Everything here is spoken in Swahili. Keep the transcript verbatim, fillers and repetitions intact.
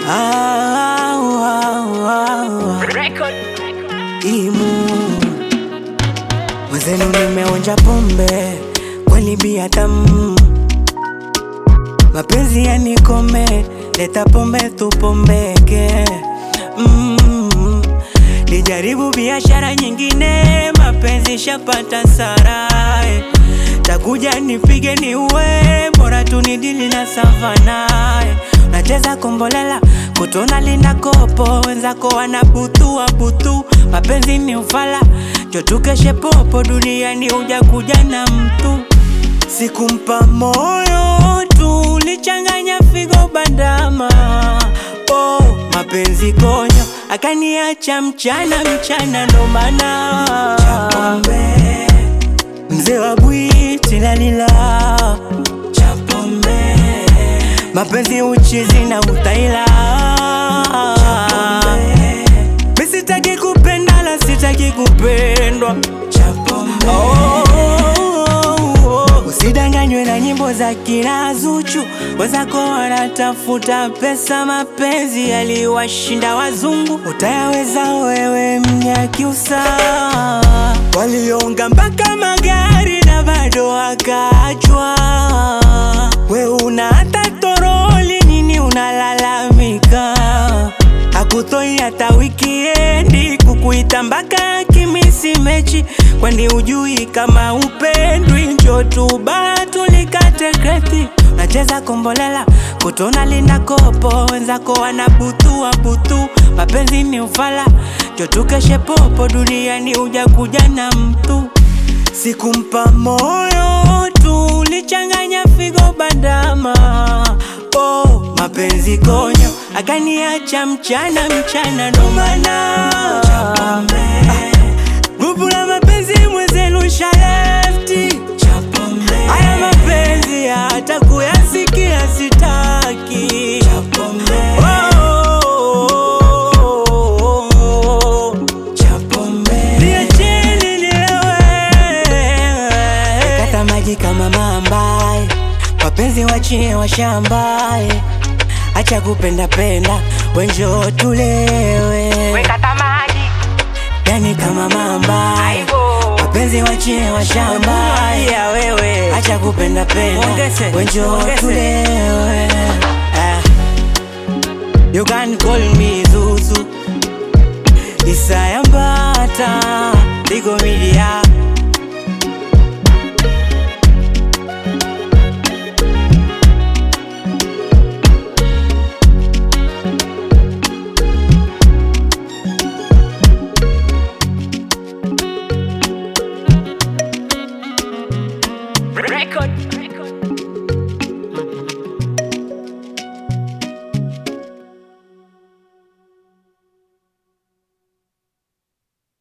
Ah, ah, ah, Record. Imu mwenzenu nimeonja pombe kweli bia tamu, mapenzi yanikome, leta pombe tupombeke. mm. Nijaribu biashara nyingine, mapenzi shapata sarai, takuja nipige ni uwe, bora tunidili na savanae. Nacheza kombolela kutona linda kopo, wenzako wanabutua butu, mapenzi ni ufala, jotukeshe popo, duniani uja kuja na mtu. Sikumpa moyo tu, lichanganya figo bandama. Oh, mapenzi konyo, akaniacha mchana mchana, ndo maana Chapombe, mzee wa bwiti lalila Chapombe, mapenzi uchizi na utaila Chapombe, mimi sitaki kupenda la sitaki kupendwa Chapombe. Oh, usidanganywe na nyimbo za kina Zuchu, wenzako wanatafuta pesa, mapenzi yaliwashinda wazungu, utayaweza wewe Mnyakyusa? Walionga mpaka magari na bado wakachwa, we una hata toroli, nini unalalamika? Hakutoi hata wikiendi, kukuita mpaka kimisi mechi, kwani ujui kama upendwi? Njoo tu batu likate kreti, nacheza kombolela kutona linda kopo, wenzako wanabutua butu, mapenzi ni ufala, njoo tukeshe popo, duniani uja kuja na mtu. Sikumpa moyo tu, lichanganya figo bandama. Oh, mapenzi konyo, akaniacha mchana mchana, ndo maana Chapombe, grupu la mapenzi mwenzenu shalefti Chapombe, haya mapenzi hata kuyasikia sitaki Chapombe. Oh, oh, oh, Chapombe, niacheni nilewe, kata maji kama mambaye, wapenzi wachie washambaye, acha kupenda penda, wenjo tulewe, Wekata maji. yani kama mambaye, wapenzi wachie washambaye, ya wewe, acha kupenda penda, wenjo tulewe. ah. You can call me Zuzu, Isaya Mbata, Digo Media.